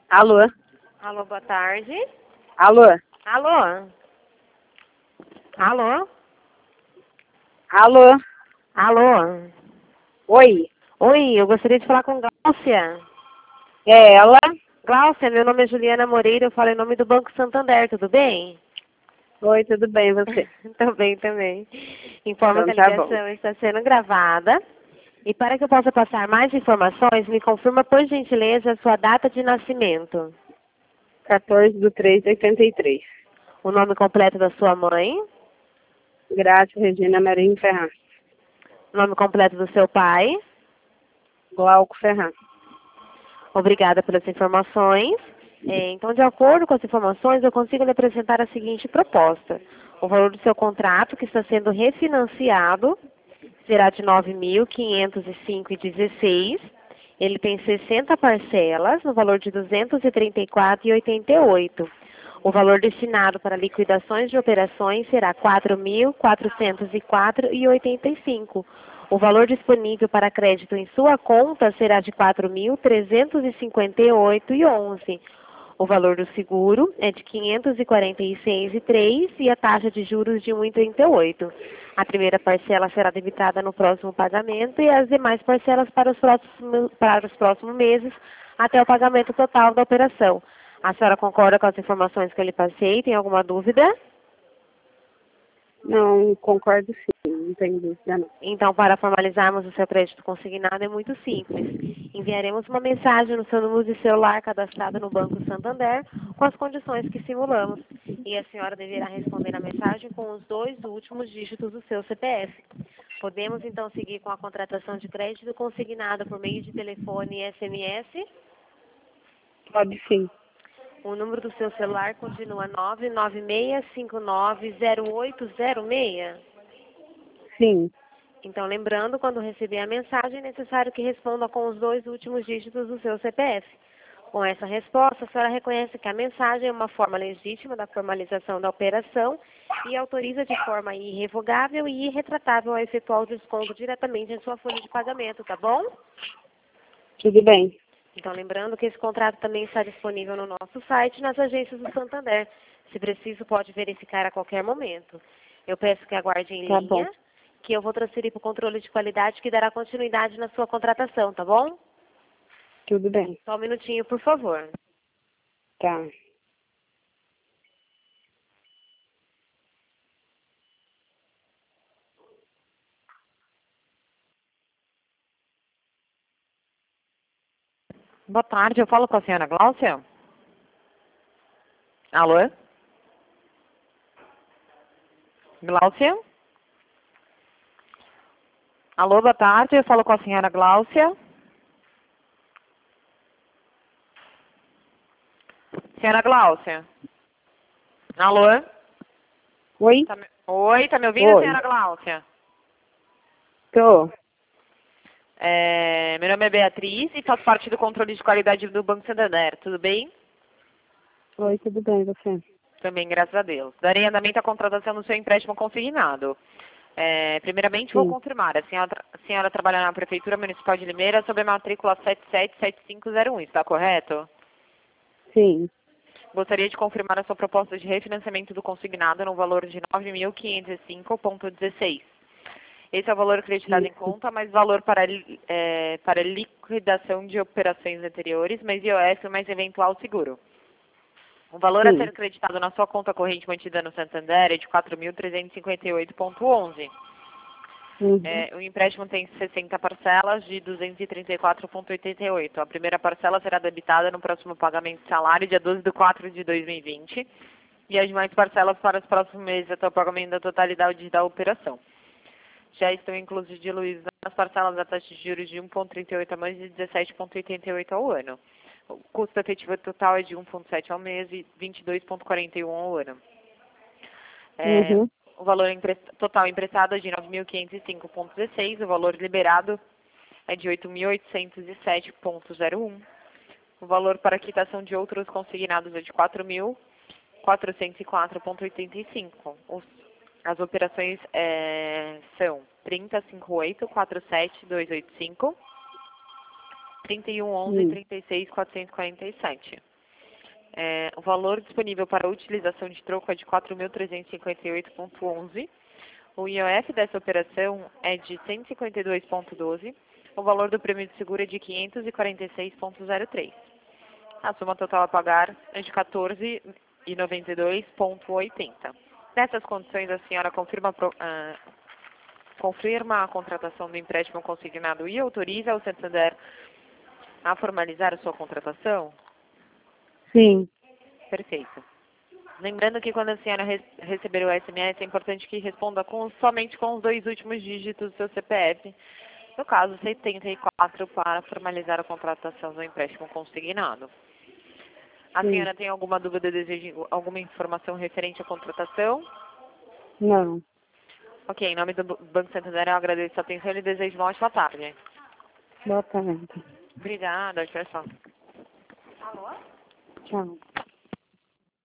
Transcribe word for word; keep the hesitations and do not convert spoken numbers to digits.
Alô? Alô, boa tarde. Alô? Alô? Alô? Alô? Alô? Oi? Oi, eu gostaria de falar com Gláucia. É ela? Gláucia, meu nome é Juliana Moreira, eu falo em nome do Banco Santander, tudo bem? Oi, tudo bem, e você? Tô bem também. Informo que Então a tá bom. ligação está sendo gravada. E para que eu possa passar mais informações, me confirma, por gentileza, a sua data de nascimento. quatorze de três de oitenta e três. O nome completo da sua mãe. Grátis Regina Marinho Ferraz. O nome completo do seu pai. Glauco Ferraz. Obrigada pelas informações. É, então, de acordo com as informações, eu consigo lhe apresentar a seguinte proposta. O valor do seu contrato, que está sendo refinanciado, será de nove mil quinhentos e cinco reais e dezesseis centavos. Ele tem sessenta parcelas, no valor de duzentos e trinta e quatro reais e oitenta e oito centavos. O valor destinado para liquidações de operações será quatro mil quatrocentos e quatro reais e oitenta e cinco centavos. O valor disponível para crédito em sua conta será de quatro mil trezentos e cinquenta e oito reais e onze centavos. O valor do seguro é de quinhentos e quarenta e seis reais e três centavos e a taxa de juros de um vírgula trinta e oito. A primeira parcela será debitada no próximo pagamento e as demais parcelas para os próximos, para os próximos meses até o pagamento total da operação. A senhora concorda com as informações que eu lhe passei? Tem alguma dúvida? Não, concordo sim, não tem dúvida não. Então, para formalizarmos o seu crédito consignado é muito simples. Enviaremos uma mensagem no seu número de celular cadastrado no Banco Santander com as condições que simulamos. E a senhora deverá responder a mensagem com os dois últimos dígitos do seu C P F. Podemos, então, seguir com a contratação de crédito consignado por meio de telefone e S M S? Pode sim. O número do seu celular continua nove nove seis cinco nove zero oito zero seis? Sim. Então, lembrando, quando receber a mensagem, é necessário que responda com os dois últimos dígitos do seu C P F. Com essa resposta, a senhora reconhece que a mensagem é uma forma legítima da formalização da operação e autoriza de forma irrevogável e irretratável a efetuar o desconto diretamente em sua folha de pagamento, tá bom? Tudo bem. Então, lembrando que esse contrato também está disponível no nosso site e nas agências do Santander. Se preciso, pode verificar a qualquer momento. Eu peço que aguarde em Tá bom. linha, que eu vou transferir para o controle de qualidade que dará continuidade na sua contratação, tá bom? Tudo bem. Só um minutinho, por favor. Tá. Boa tarde, eu falo com a senhora Gláucia? Alô? Gláucia? Alô, boa tarde, eu falo com a senhora Gláucia? Senhora Gláucia? Alô? Oi? Tá me... Oi, tá me ouvindo, Oi. senhora Gláucia? Tô. É, meu nome é Beatriz e faço parte do controle de qualidade do Banco Santander, tudo bem? Oi, tudo bem, e você? Também, graças a Deus. Darei andamento à contratação do seu empréstimo consignado. É, primeiramente, vou Sim. confirmar. A senhora, a senhora trabalha na Prefeitura Municipal de Limeira sob a matrícula sete sete sete cinco zero um, está correto? Sim. Gostaria de confirmar a sua proposta de refinanciamento do consignado no valor de nove mil quinhentos e cinco reais e dezesseis centavos. Esse é o valor acreditado em Isso. conta, mais valor para, é, para liquidação de operações anteriores, mais I O S mais eventual seguro. O valor a ser Sim. acreditado na sua conta corrente mantida no Santander é de quatro mil trezentos e cinquenta e oito reais e onze centavos. Uhum. É, o empréstimo tem sessenta parcelas de duzentos e trinta e quatro reais e oitenta e oito centavos. A primeira parcela será debitada no próximo pagamento de salário, dia doze de quatro de dois mil e vinte, e as demais parcelas para os próximos meses até o pagamento da totalidade da operação. Já estão inclusos diluídos nas parcelas da taxa de juros de um vírgula trinta e oito ao mês e dezessete vírgula oitenta e oito ao ano. O custo efetivo total é de um vírgula sete ao mês e vinte e dois vírgula quarenta e um ao ano. É, Uhum. o valor emprest- total emprestado é de nove mil quinhentos e cinco reais e dezesseis centavos, o valor liberado é de oito mil oitocentos e sete reais e zero um centavos. O valor para quitação de outros consignados é de quatro mil quatrocentos e quatro reais e oitenta e cinco centavos. As operações é, são trinta, cinquenta e oito, quarenta e sete, duzentos e oitenta e cinco, trinta e um, onze, Sim. trinta e seis, quatrocentos e quarenta e sete. É, o valor disponível para utilização de troco é de quatro mil trezentos e cinquenta e oito vírgula onze. O I O F dessa operação é de cento e cinquenta e dois vírgula doze. O valor do prêmio de seguro é de quinhentos e quarenta e seis vírgula zero três. A soma total a pagar é de quatorze reais e noventa e dois vírgula oitenta. Nessas condições, a senhora confirma, pro- ah, confirma a contratação do empréstimo consignado e autoriza o Santander a formalizar a sua contratação? Sim. Perfeito. Lembrando que quando a senhora re receber o S M S, é importante que responda com, somente com os dois últimos dígitos do seu C P F, no caso setenta e quatro, para formalizar a contratação do empréstimo consignado. A Sim. senhora tem alguma dúvida, deseja alguma informação referente à contratação? Não. Ok, em nome do Banco Santander, eu agradeço a atenção e desejo uma ótima tarde. Boa tarde. Obrigada, tchau, tchau. Tchau.